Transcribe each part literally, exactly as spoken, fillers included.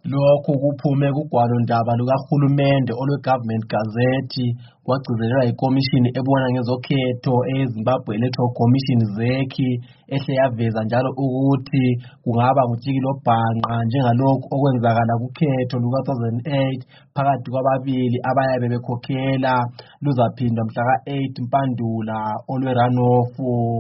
Lokhu kuphume kugwalo ndaba lukahulumende olwe-Government Gazette kwagcizelelwa ikomishini ebona ngezokhetho eZimbabwe Electoral Commission ZEC ehle yaveza njalo ukuthi kungaba ngujikilobhanqa njengalokhu okwenzakala kukhetho luka two thousand eight phakathi kwababili abayabe bekhokhela luzaphindwa mhla ka-eight Mpandula olwe-runoff.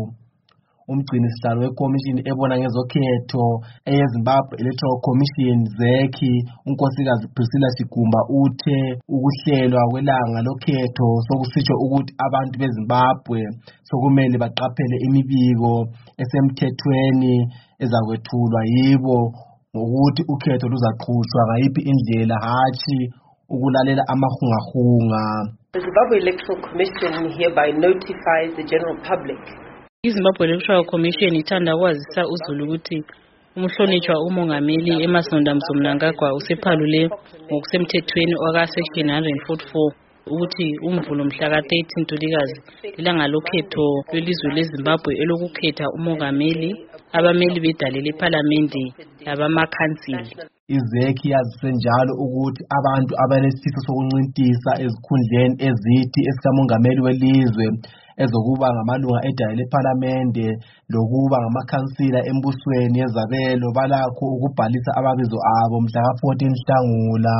Umgcini sihlalo wekomishini ebona ngezokhetho eyeZimbabwe Electoral Commission ZEC unkosikazi Priscilla Sigumba uthe ukuhlelwa kwelanga lokhetho sokusitsho ukuthi abantu beZimbabwe sokumele baqaphele imibiko esemthethweni ezakwethulwa yibo ngokuthi ukhetho luzaqhutshwa ngayiphi indlela hatshi ukulalela amahungahunga. The Zimbabwe Electoral Commission hereby notifies the general public. iZimbabwe Electoral Commission ithanda kwazisa uzulu ukuthi umhlonitshwa umongameli eMasonda Mnangagwa usephalule ngokusemthethweni oka section one forty-four ukuthi umvulo mhla ka thirteen Ntulikazi ilanga lokhetho lwelizwe leZimbabwe elokukhetha umongameli, abameli bedale leParliament labamakhansili. IZEC yazise njalo ukuthi abantu abanesifiso sokuncintisa ezikhundleni ezithi esikamongameli welizwe ezokuba ngamalunga edale leParliament lokuba ngamakhansila embusweni yezabelo balakho ukubhalisa ababizo abo mhla ka fourteen Nhlangula.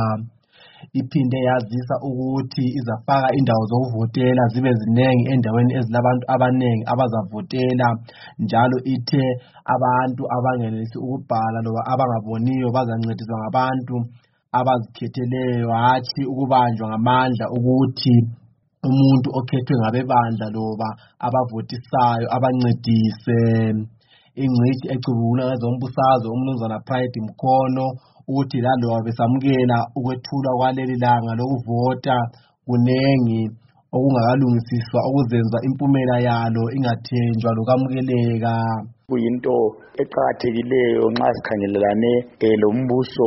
Iphinde yazisa ukuthi izafaka indawo zokuvotela zibe zinengi endaweni ezilabantu abanengi abazavotela, njalo ithe abantu abangenelisi ukubhala loba abangaboniyo bazancediswa ngabantu abazikhetheleyo hatshi ukubanjwa ngamandla ukuthi umuntu okhethwe ngabebandla loba abavotisayo abancedise. Ingcitshi ecubungula ngezombusazwe umnumzana Pride Mkhono uthi laloba besamukela ukwethulwa kwaleli langa lokuvota kunengi okungakalungisiswa okuzenza impumela yalo ingathenjwa lokamukeleka. Kuyinto eqhakathekileyo nxa sikhangelelane lombuso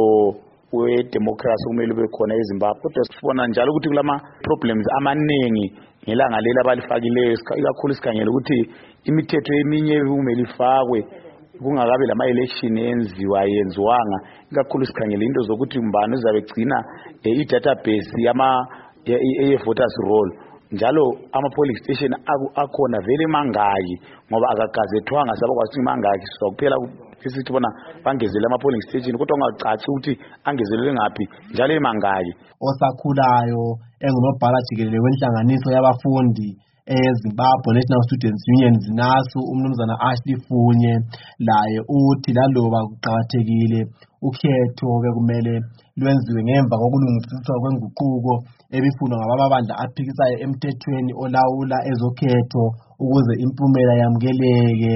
wedemocracy kumele ube khona eZimbabwe, kodwa sifuna njalo ukuthi kulama problems amanengi ngelanga leli abalifakileyo, ikakhulu sikhangela ukuthi imithetho eminye kumele ifakwe kungakabe lama election enziwa yenziwanga, ikakhulu sikhangela into zokuthi mbani uzabe gcina i-database yama ye-voters roll, njalo ama polling station akhona vele mangaki ngoba akagazethwanga sabakwazi mangaki sokuphela isithi bona bangezele ama polling station kodwa ungacaci ukuthi angezelele ngaphi njalo emangaki. Osakhulayo engunobhala jikelele wenhlanganiso yabafundi eZimbabwe National Students Union ZINASU umnumzana Ashley Funye laye uthi laloba kuqhakathekile ukhetho bekumele lwenziwe ngemva kokulungisiswa kwenguquko ebifunwa ngababandla aphikisayo emthethweni olawula ezokhetho ukuze impumela yamukeleke.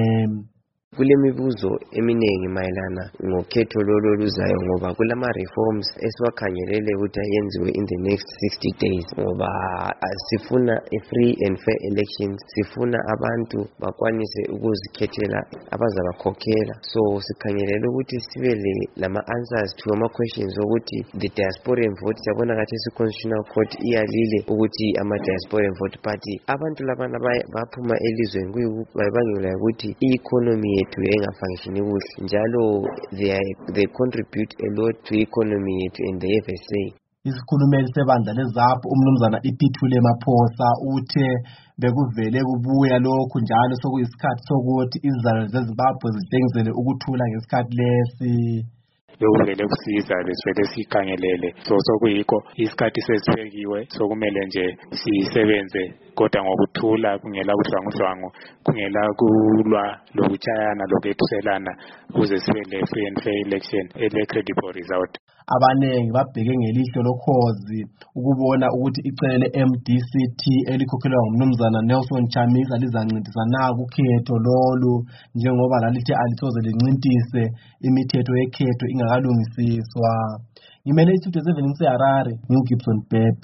Kulemibuzo eminengi mayelana ngokhetho lolo luzayo ngoba kulama reforms esiwakhangelele ukuthi ayenziwe in the next sixty days ngoba sifuna a free and fair elections, sifuna abantu bakwanise ukuzikhethela abazabakhokhela, so sikhangelele ukuthi sibe lama answers to ama questions ukuthi the diasporan vote yabona kathi constitutional court iyalile ukuthi ama diasporan vote party abantu labana baphuma elizweni kuyibangela ukuthi i-economy to engafunctioni kuhle njalo they they contribute a lot to economy yethu and they have a say. Isikhulumeli sebandla leZAPU umnumzana iPhithule Maphosa uthe bekuvele kubuya lokhu njalo sokuyisikhathi sokuthi izizalo zeZimbabwe zitshengisele ukuthula ngesikhathi lesi. Bekuvele kusiza lesivele sikhangelele so sokuyikho isikhathi sesiphekiwe sokumele nje sisebenze kodwa ngokuthula kungela kudlwangudlwangu kungela kulwa lokutshayana lokethuselana ukuze sibe le free and fair election ele credible result. Abanengi babheke ngelihlo lokhozi ukubona ukuthi icele le-M D C T elikhokhelwa ngumnumzana Nelson Chamisa lizancintisa na kukhetho lolu njengoba lalithe alithoze lincintise imithetho yekhetho ingakalungisiswa. Ngimele istudio seven ngiseHarare, ngiuGibson Bhebhe.